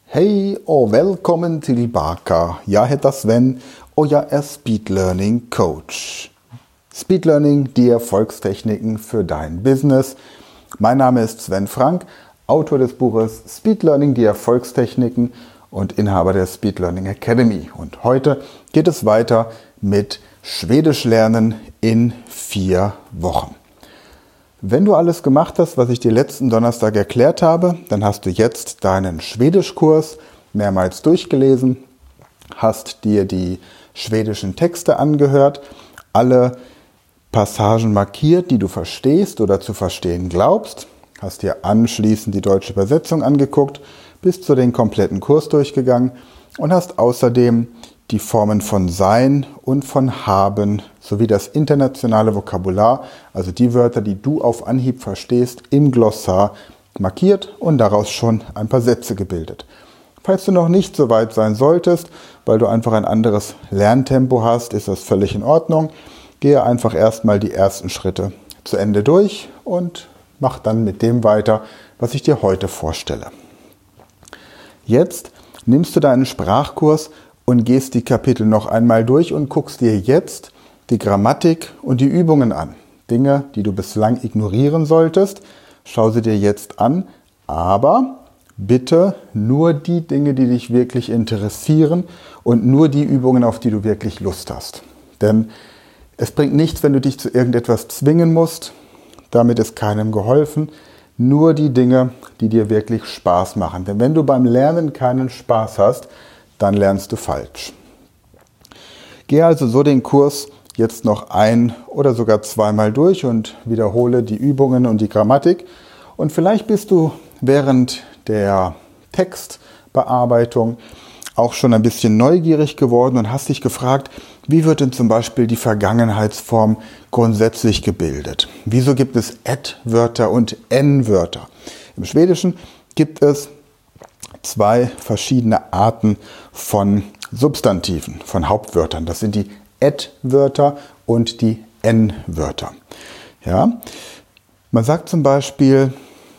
Hej och välkommen tillbaka. Jag heter Sven och jag är Speed Learning Coach. Speed Learning, die Erfolgstechniken für dein Business. Mein Name ist Sven Frank, Autor des Buches Speed Learning, die Erfolgstechniken und Inhaber der Speed Learning Academy. Und heute geht es weiter mit Schwedisch lernen in 4 Wochen. Wenn du alles gemacht hast, was ich dir letzten Donnerstag erklärt habe, dann hast du jetzt deinen Schwedischkurs mehrmals durchgelesen, hast dir die schwedischen Texte angehört, alle Passagen markiert, die du verstehst oder zu verstehen glaubst, hast dir anschließend die deutsche Übersetzung angeguckt, bist zu den kompletten Kurs durchgegangen und hast außerdem die Formen von sein und von haben sowie das internationale Vokabular, also die Wörter, die du auf Anhieb verstehst, im Glossar markiert und daraus schon ein paar Sätze gebildet. Falls du noch nicht so weit sein solltest, weil du einfach ein anderes Lerntempo hast, ist das völlig in Ordnung. Gehe einfach erstmal die ersten Schritte zu Ende durch und mach dann mit dem weiter, was ich dir heute vorstelle. Jetzt nimmst du deinen Sprachkurs und gehst die Kapitel noch einmal durch und guckst dir jetzt die Grammatik und die Übungen an. Dinge, die du bislang ignorieren solltest, schau sie dir jetzt an, aber bitte nur die Dinge, die dich wirklich interessieren und nur die Übungen, auf die du wirklich Lust hast. Denn es bringt nichts, wenn du dich zu irgendetwas zwingen musst, damit ist keinem geholfen. Nur die Dinge, die dir wirklich Spaß machen. Denn wenn du beim Lernen keinen Spaß hast, dann lernst du falsch. Gehe also so den Kurs jetzt noch ein oder sogar zweimal durch und wiederhole die Übungen und die Grammatik. Und vielleicht bist du während der Textbearbeitung auch schon ein bisschen neugierig geworden und hast dich gefragt, wie wird denn zum Beispiel die Vergangenheitsform grundsätzlich gebildet? Wieso gibt es Et-Wörter und En-Wörter? Im Schwedischen gibt es 2 verschiedene Arten von Substantiven, von Hauptwörtern. Das sind die Et-Wörter und die En-Wörter. Ja? Man sagt zum Beispiel,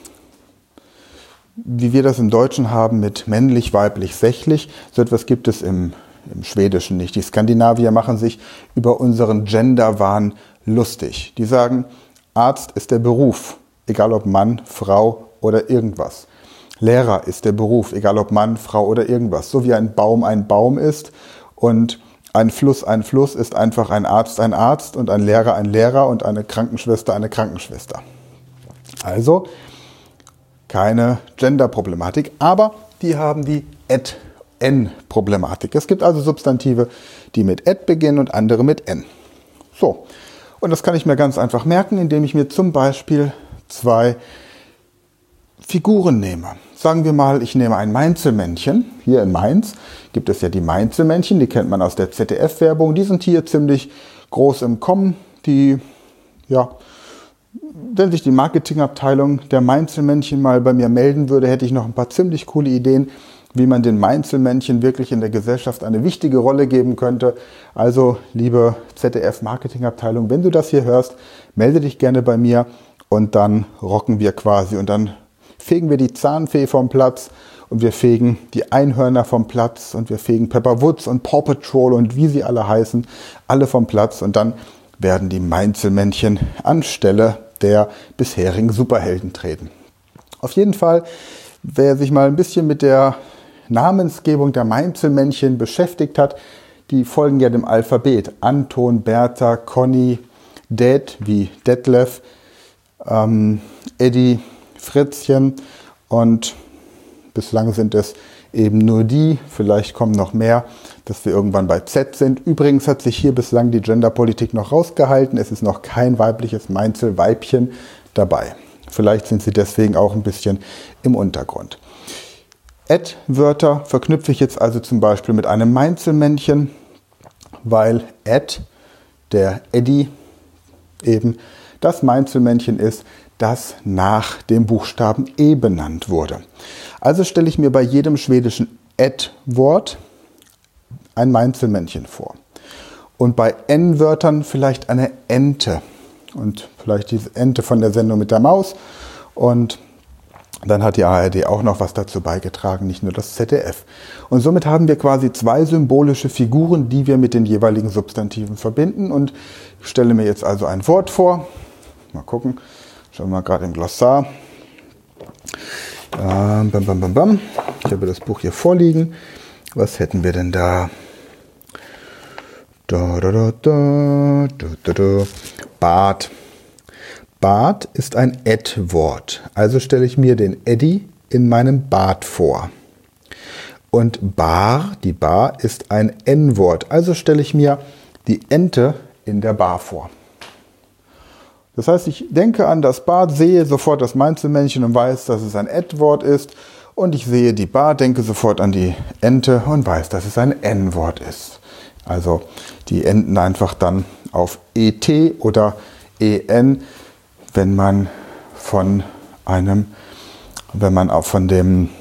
wie wir das im Deutschen haben mit männlich, weiblich, sächlich, so etwas gibt es im Schwedischen nicht. Die Skandinavier machen sich über unseren Genderwahn lustig. Die sagen, Arzt ist der Beruf, egal ob Mann, Frau oder irgendwas. Lehrer ist der Beruf, egal ob Mann, Frau oder irgendwas. So wie ein Baum ist und ein Fluss ist einfach ein Arzt und ein Lehrer und eine Krankenschwester eine Krankenschwester. Also keine Gender-Problematik, aber die haben die Et-En-Problematik. Es gibt also Substantive, die mit Et beginnen und andere mit En. So, und das kann ich mir ganz einfach merken, indem ich mir zum Beispiel 2 Figuren nehme. Sagen wir mal, ich nehme ein Mainzelmännchen. Hier in Mainz gibt es ja die Mainzelmännchen, die kennt man aus der ZDF-Werbung. Die sind hier ziemlich groß im Kommen. Wenn sich die Marketingabteilung der Mainzelmännchen mal bei mir melden würde, hätte ich noch ein paar ziemlich coole Ideen, wie man den Mainzelmännchen wirklich in der Gesellschaft eine wichtige Rolle geben könnte. Also, liebe ZDF-Marketingabteilung, wenn du das hier hörst, melde dich gerne bei mir und dann rocken wir quasi und dann fegen wir die Zahnfee vom Platz und wir fegen die Einhörner vom Platz und wir fegen Pepper Woods und Paw Patrol und wie sie alle heißen, alle vom Platz und dann werden die Mainzelmännchen anstelle der bisherigen Superhelden treten. Auf jeden Fall, wer sich mal ein bisschen mit der Namensgebung der Mainzelmännchen beschäftigt hat, die folgen ja dem Alphabet. Anton, Bertha, Conny, Dad wie Detlef, Eddie, Fritzchen und bislang sind es eben nur die, vielleicht kommen noch mehr, dass wir irgendwann bei Z sind. Übrigens hat sich hier bislang die Genderpolitik noch rausgehalten. Es ist noch kein weibliches Mainzelweibchen dabei. Vielleicht sind sie deswegen auch ein bisschen im Untergrund. Et-Wörter verknüpfe ich jetzt also zum Beispiel mit einem Mainzelmännchen, weil Et, der Eddie, eben das Mainzelmännchen ist, das nach dem Buchstaben E benannt wurde. Also stelle ich mir bei jedem schwedischen Et-Wort ein Mainzelmännchen vor. Und bei En-Wörtern vielleicht eine Ente. Und vielleicht diese Ente von der Sendung mit der Maus. Und Dann hat die ARD auch noch was dazu beigetragen, nicht nur das ZDF. Und somit haben wir quasi 2 symbolische Figuren, die wir mit den jeweiligen Substantiven verbinden. Und ich stelle mir jetzt also ein Wort vor. Mal gucken, schauen wir mal gerade im Glossar. Ich habe das Buch hier vorliegen. Was hätten wir denn da? Bad. Bad ist ein Ed-Wort. Also stelle ich mir den Eddy in meinem Bad vor. Und Bar, die Bar, ist ein N-Wort. Also stelle ich mir die Ente in der Bar vor. Das heißt, ich denke an das Bad, sehe sofort das Mainzelmännchen und weiß, dass es ein Ed-Wort ist. Und ich sehe die Bar, denke sofort an die Ente und weiß, dass es ein N-Wort ist. Also die enden einfach dann auf ET oder EN, wenn man von dem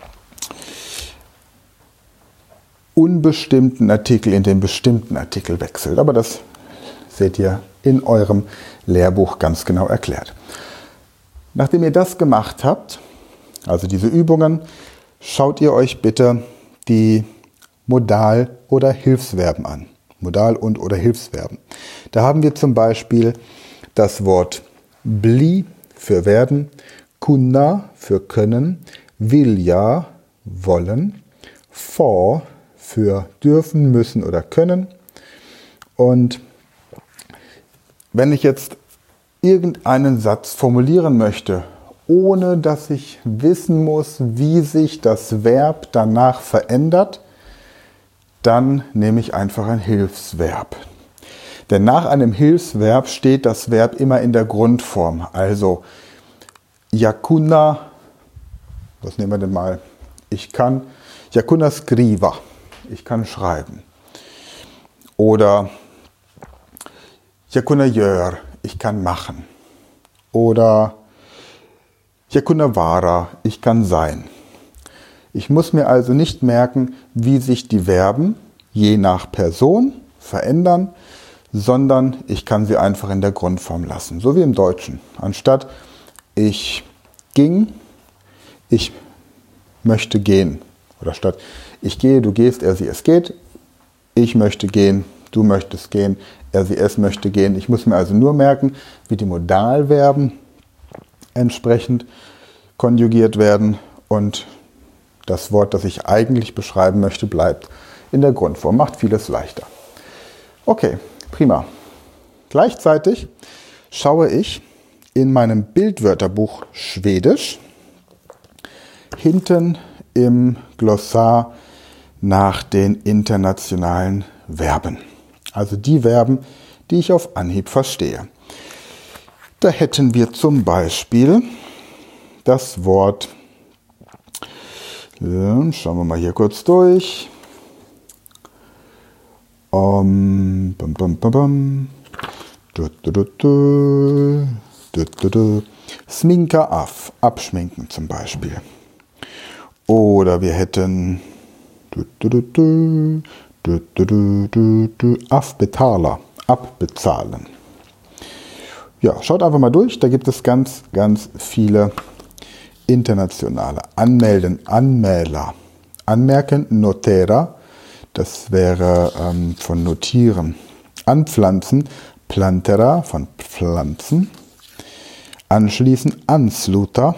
unbestimmten Artikel in den bestimmten Artikel wechselt. Aber das seht ihr in eurem Lehrbuch ganz genau erklärt. Nachdem ihr das gemacht habt, also diese Übungen, schaut ihr euch bitte die Modal- oder Hilfsverben an. Modal- und oder Hilfsverben. Da haben wir zum Beispiel das Wort bli für werden, kunna für können, vilja wollen, få für dürfen, müssen oder können. Und wenn ich jetzt irgendeinen Satz formulieren möchte, ohne dass ich wissen muss, wie sich das Verb danach verändert, dann nehme ich einfach ein Hilfsverb. Denn nach einem Hilfsverb steht das Verb immer in der Grundform. Also, yakuna, was nehmen wir denn mal? Yakuna skriva, ich kann schreiben. Oder yakuna gör, ich kann machen. Oder yakuna vara, ich kann sein. Ich muss mir also nicht merken, wie sich die Verben je nach Person verändern, sondern ich kann sie einfach in der Grundform lassen, so wie im Deutschen. Anstatt ich ging, ich möchte gehen. Oder statt ich gehe, du gehst, er, sie, es geht. Ich möchte gehen, du möchtest gehen, er, sie, es möchte gehen. Ich muss mir also nur merken, wie die Modalverben entsprechend konjugiert werden und das Wort, das ich eigentlich beschreiben möchte, bleibt in der Grundform. Macht vieles leichter. Okay, prima. Gleichzeitig schaue ich in meinem Bildwörterbuch Schwedisch hinten im Glossar nach den internationalen Verben. Also die Verben, die ich auf Anhieb verstehe. Da hätten wir zum Beispiel das Wort, schauen wir mal hier kurz durch. Sminka af, abschminken zum Beispiel. Oder wir hätten afbetaler, abbezahlen. Ja, schaut einfach mal durch, da gibt es ganz, ganz viele internationale. Anmelden, Anmäler. Anmerken, notera, das wäre von notieren. Anpflanzen, plantera, von Pflanzen. Anschließen, ansluta.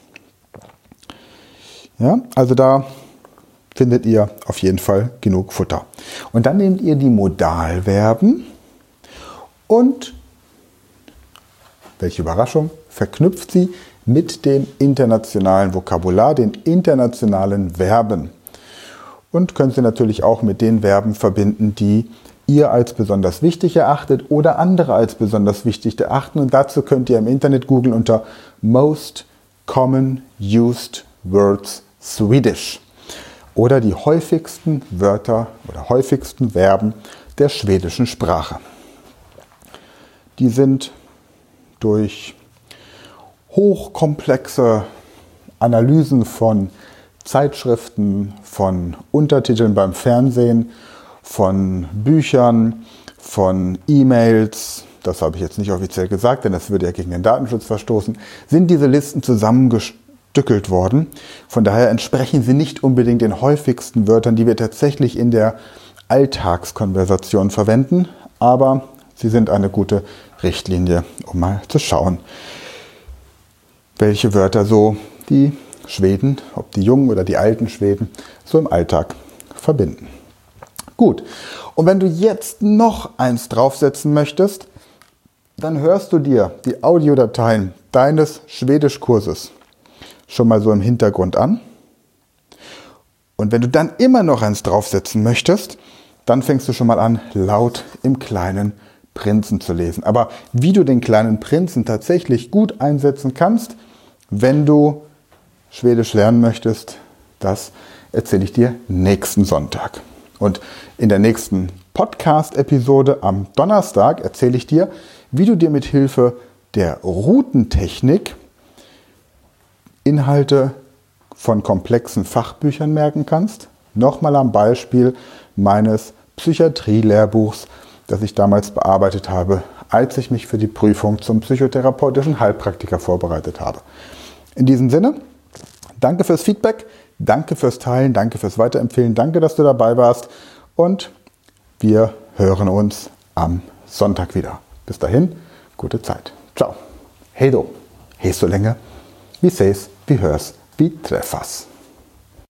Ja, also da findet ihr auf jeden Fall genug Futter. Und dann nehmt ihr die Modalverben und, welche Überraschung, verknüpft sie mit dem internationalen Vokabular, den internationalen Verben. Und könnt sie natürlich auch mit den Verben verbinden, die ihr als besonders wichtig erachtet oder andere als besonders wichtig erachten. Und dazu könnt ihr im Internet googeln unter Most Common Used Words Swedish oder die häufigsten Wörter oder häufigsten Verben der schwedischen Sprache. Die sind durch hochkomplexe Analysen von Zeitschriften, von Untertiteln beim Fernsehen, von Büchern, von E-Mails, das habe ich jetzt nicht offiziell gesagt, denn das würde ja gegen den Datenschutz verstoßen, sind diese Listen zusammengestellt zerstückelt worden. Von daher entsprechen sie nicht unbedingt den häufigsten Wörtern, die wir tatsächlich in der Alltagskonversation verwenden, aber sie sind eine gute Richtlinie, um mal zu schauen, welche Wörter so die Schweden, ob die jungen oder die alten Schweden, so im Alltag verbinden. Gut, und wenn du jetzt noch eins draufsetzen möchtest, dann hörst du dir die Audiodateien deines Schwedischkurses schon mal so im Hintergrund an. Und wenn du dann immer noch eins draufsetzen möchtest, dann fängst du schon mal an, laut im Kleinen Prinzen zu lesen. Aber wie du den Kleinen Prinzen tatsächlich gut einsetzen kannst, wenn du Schwedisch lernen möchtest, das erzähle ich dir nächsten Sonntag. Und in der nächsten Podcast-Episode am Donnerstag erzähle ich dir, wie du dir mit Hilfe der Routentechnik Inhalte von komplexen Fachbüchern merken kannst. Nochmal am Beispiel meines Psychiatrie-Lehrbuchs, das ich damals bearbeitet habe, als ich mich für die Prüfung zum psychotherapeutischen Heilpraktiker vorbereitet habe. In diesem Sinne, danke fürs Feedback, danke fürs Teilen, danke fürs Weiterempfehlen, danke, dass du dabei warst und wir hören uns am Sonntag wieder. Bis dahin, gute Zeit. Ciao. Hej då. Hej så länge. Vi ses, vi hörs, vi träffas.